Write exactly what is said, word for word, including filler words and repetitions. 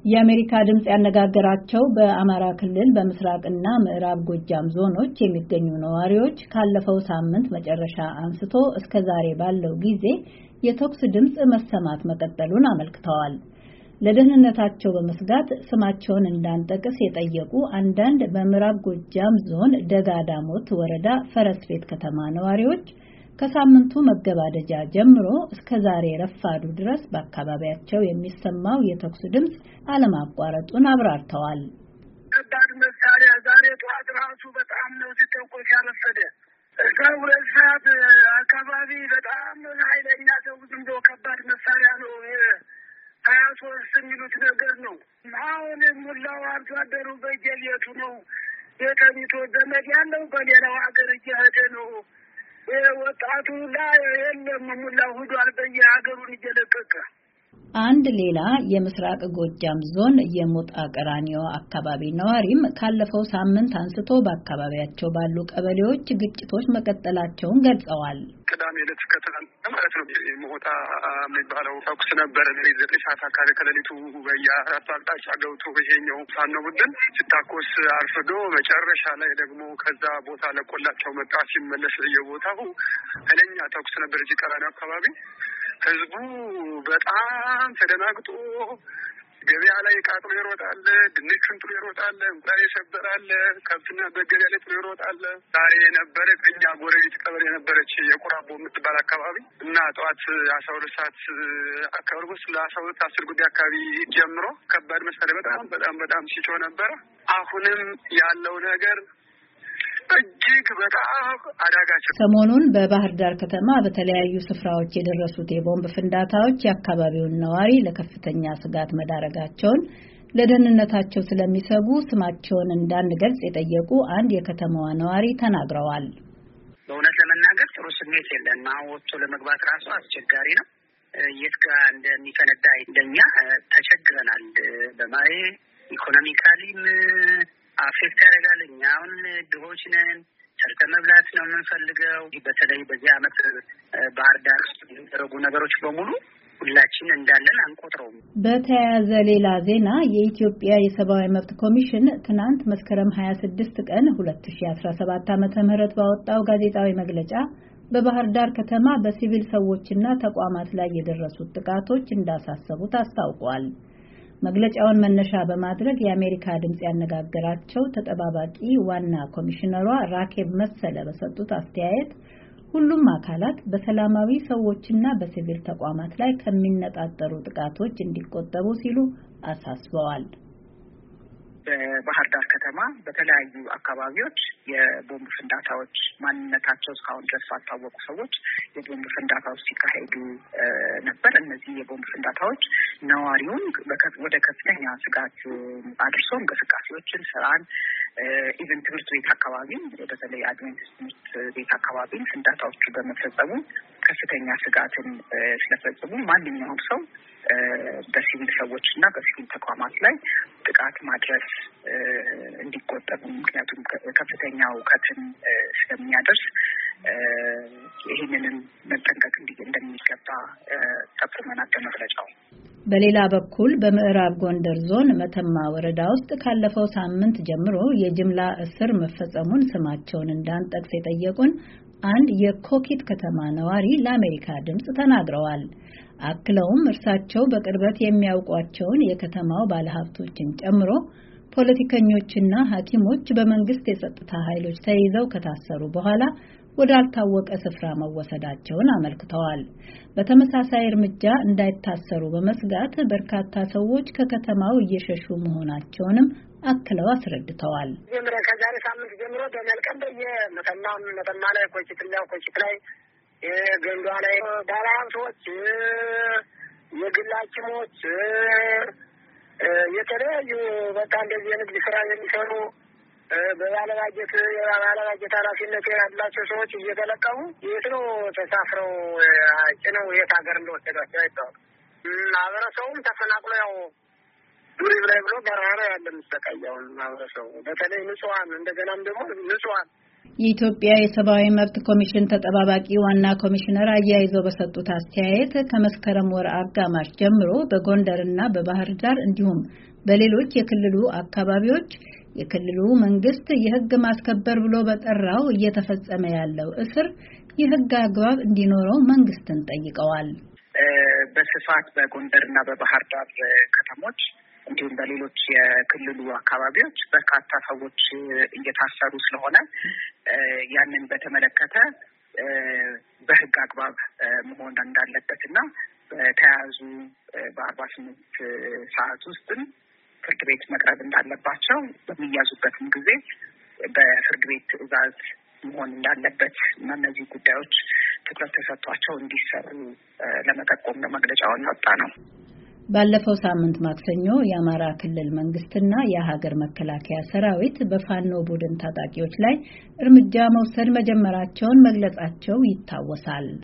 የአሜሪካ ድምጽ ያነጋገራቸው በአማራ ክልል በምስራቅና ምዕራብ ጎጃም ዞኖች የሚገኙ ነዋሪዎች ካለፈው ሳምንት መጨረሻ አንስቶ እስከ ዛሬ ባለው ጊዜ የተኩስ ድምጽ መሰማት መቀጠሉን አመልክተዋል። ለደህንነታቸው በመስጋት ስማቸውን እንዳንጠቅስ የጠየቁ አንዳንድ በምዕራብ ጎጃም ዞን ደጋዳሞት ወረዳ ፈረስቤት ከተማ ነዋሪዎች ከሳምንቱ መገባደጃ ጀምሮ እስከ ዛሬ ረፋዱ ድረስ በአካባቢያቸው የሚሰማው የተኩስ ድምጽ አለማቋረጡን አብራርተዋል። ከባድ መሳሪያ ዛሬ ጠዋት ራሱ በጣም ነው ሲተኮስ ያረፈደ። እስከ ሁለት ሰዓት አካባቢ በጣም ኃይለኛ ተኩስ እንደ ከባድ መሳሪያ ነው ሀያ ሶስት የሚሉት ነገር ነው። አሁን ሙላው አርሶ አደሩ በየቤቱ ነው የተኝቶ ዘመድ ያለው በሌላው ሀገር እየሄደ ነው። ወጣቱ ላይ የለም ሙላው ሄዷል በየሀገሩን እየለቀቀ። አንድ ሌላ የምስራቅ ጎጃም ዞን የሞጣ ቀራኒዮ አካባቢ ነዋሪም ካለፈው ሳምንት አንስቶ በአካባቢያቸው ባሉ ቀበሌዎች ግጭቶች መቀጠላቸውን ገልጸዋል። ቅዳሜ ዕለት ከትናንት ማለት ነው ሞጣ የሚባለው ተኩስ ነበር። ዘጠኝ ሰዓት አካባቢ ከሌሊቱ በየአራቱ አቅጣጫ ገብቶ ይሄኛው ፋኖ ቡድን ሲታኮስ አርፍዶ መጨረሻ ላይ ደግሞ ከዛ ቦታ ለቆላቸው መጣ። ሲመለስ የቦታው ኃይለኛ ተኩስ ነበር። እዚህ ቀራኒዮ አካባቢ ህዝቡ በጣም ተደናግጦ ገበያ ላይ ቃጥሎ ይሮጣል፣ ድንቹን ጥሎ ይሮጣል፣ እንቁላል ይሰበራል፣ ከብትና በገበያ ላይ ጥሎ ይሮጣል። ዛሬ የነበረ ከኛ ጎረቤት ቀበሌ የነበረች የቁራቦ የምትባል አካባቢ እና ጠዋት አስራ ሁለት ሰዓት አካባቢ ውስጥ ለአስራ ሁለት አስር ጉዳይ አካባቢ ጀምሮ ከባድ መሳሪያ በጣም በጣም በጣም ሲጮህ ነበረ። አሁንም ያለው ነገር እጅግ በጣም አዳጋች። ሰሞኑን በባህር ዳር ከተማ በተለያዩ ስፍራዎች የደረሱት የቦምብ ፍንዳታዎች የአካባቢውን ነዋሪ ለከፍተኛ ስጋት መዳረጋቸውን ለደህንነታቸው ስለሚሰጉ ስማቸውን እንዳንገልጽ የጠየቁ አንድ የከተማዋ ነዋሪ ተናግረዋል። በእውነት ለመናገር ጥሩ ስሜት የለንም። አሁን ወጥቶ ለመግባት ራሱ አስቸጋሪ ነው። የት ጋር እንደሚፈነዳ እንደኛ ተቸግረናል። በማይ ኢኮኖሚካሊም አፌክት ያደርጋል። እኛ አሁን ድሆች ነን። ሰርተ መብላት ነው የምንፈልገው። በተለይ በዚህ አመት ባህር ዳር ውስጥ የሚደረጉ ነገሮች በሙሉ ሁላችን እንዳለን አንቆጥረውም። በተያያዘ ሌላ ዜና የኢትዮጵያ የሰብአዊ መብት ኮሚሽን ትናንት መስከረም ሀያ ስድስት ቀን ሁለት ሺህ አስራ ሰባት ዓመተ ምህረት ባወጣው ጋዜጣዊ መግለጫ በባህር ዳር ከተማ በሲቪል ሰዎችና ተቋማት ላይ የደረሱት ጥቃቶች እንዳሳሰቡት አስታውቋል። መግለጫውን መነሻ በማድረግ የአሜሪካ ድምጽ ያነጋገራቸው ተጠባባቂ ዋና ኮሚሽነሯ ራኬብ መሰለ በሰጡት አስተያየት ሁሉም አካላት በሰላማዊ ሰዎችና በሲቪል ተቋማት ላይ ከሚነጣጠሩ ጥቃቶች እንዲቆጠቡ ሲሉ አሳስበዋል። በባህር ዳር ከተማ በተለያዩ አካባቢዎች የቦምብ ፍንዳታዎች ማንነታቸው እስካሁን ድረስ ባልታወቁ ሰዎች የቦምብ ፍንዳታዎች ሲካሄዱ ነበር። እነዚህ የቦምብ ፍንዳታዎች ነዋሪውን ወደ ከፍተኛ ስጋት አድርሶ እንቅስቃሴዎችን፣ ስራን፣ ኢቨን ትምህርት ቤት አካባቢ በተለይ አድቬንቲስት ትምህርት ቤት አካባቢ ፍንዳታዎቹ በመፈጸሙ ከፍተኛ ስጋትን ስለፈጸሙ ማንኛውም ሰው በሲቪል ሰዎች እና በሲቪል ተቋማት ላይ ጥቃት ማድረስ እንዲቆጠቡ፣ ምክንያቱም ከፍተኛ እውቀትን ስለሚያደርስ ይህንንም መጠንቀቅ እንደሚገባ ጠቁመናል በመግለጫው። በሌላ በኩል በምዕራብ ጎንደር ዞን መተማ ወረዳ ውስጥ ካለፈው ሳምንት ጀምሮ የጅምላ እስር መፈጸሙን ስማቸውን እንዳንጠቅስ የጠየቁን አንድ የኮኪት ከተማ ነዋሪ ለአሜሪካ ድምጽ ተናግረዋል። አክለውም እርሳቸው በቅርበት የሚያውቋቸውን የከተማው ባለሀብቶችን ጨምሮ ፖለቲከኞችና ሐኪሞች በመንግስት የጸጥታ ኃይሎች ተይዘው ከታሰሩ በኋላ ወዳልታወቀ ስፍራ መወሰዳቸውን አመልክተዋል። በተመሳሳይ እርምጃ እንዳይታሰሩ በመስጋት በርካታ ሰዎች ከከተማው እየሸሹ መሆናቸውንም አክለው አስረድተዋል። ጀምሮ ከዛሬ ሳምንት ጀምሮ በመልቀም በየመተማ መተማ ላይ ኮጭት ላይ ኮጭት ላይ የገንዷ ላይ ባለሀብቶች፣ የግል ሐኪሞች፣ የተለያዩ በቃ እንደዚህ የንግድ ስራ የሚሰሩ በባለባጀት የባለባጀት ኃላፊነት ያላቸው ሰዎች እየተለቀሙ የት ነው ተሳፍረው ጭነው የት ሀገር እንደወሰዷቸው አይታወቅም። ማህበረሰቡም ተፈናቅሎ ያው ዱሪብ ላይ ብሎ በረሃ ያለ የሚሰቃየው ማህበረሰቡ በተለይ ንጹሃን እንደገናም ደግሞ ንጹሃን የኢትዮጵያ የሰብአዊ መብት ኮሚሽን ተጠባባቂ ዋና ኮሚሽነር አያይዘው በሰጡት አስተያየት ከመስከረም ወር አጋማሽ ጀምሮ በጎንደርና በባህር ዳር እንዲሁም በሌሎች የክልሉ አካባቢዎች የክልሉ መንግስት የህግ ማስከበር ብሎ በጠራው እየተፈጸመ ያለው እስር የህግ አግባብ እንዲኖረው መንግስትን ጠይቀዋል። በስፋት በጎንደርና በባህር ዳር ከተሞች እንዲሁም በሌሎች የክልሉ አካባቢዎች በርካታ ሰዎች እየታሰሩ ስለሆነ ያንን በተመለከተ በህግ አግባብ መሆን እንዳለበትና በተያያዙ በአርባ ስምንት ሰዓት ውስጥም ፍርድ ቤት መቅረብ እንዳለባቸው በሚያዙበትም ጊዜ በፍርድ ቤት ትዕዛዝ መሆን እንዳለበት እና እነዚህ ጉዳዮች ትኩረት ተሰጥቷቸው እንዲሰሩ ለመጠቆም ነው መግለጫውን ያወጣ ነው። ባለፈው ሳምንት ማክሰኞ የአማራ ክልል መንግስትና የሀገር መከላከያ ሰራዊት በፋኖ ቡድን ታጣቂዎች ላይ እርምጃ መውሰድ መጀመራቸውን መግለጻቸው ይታወሳል።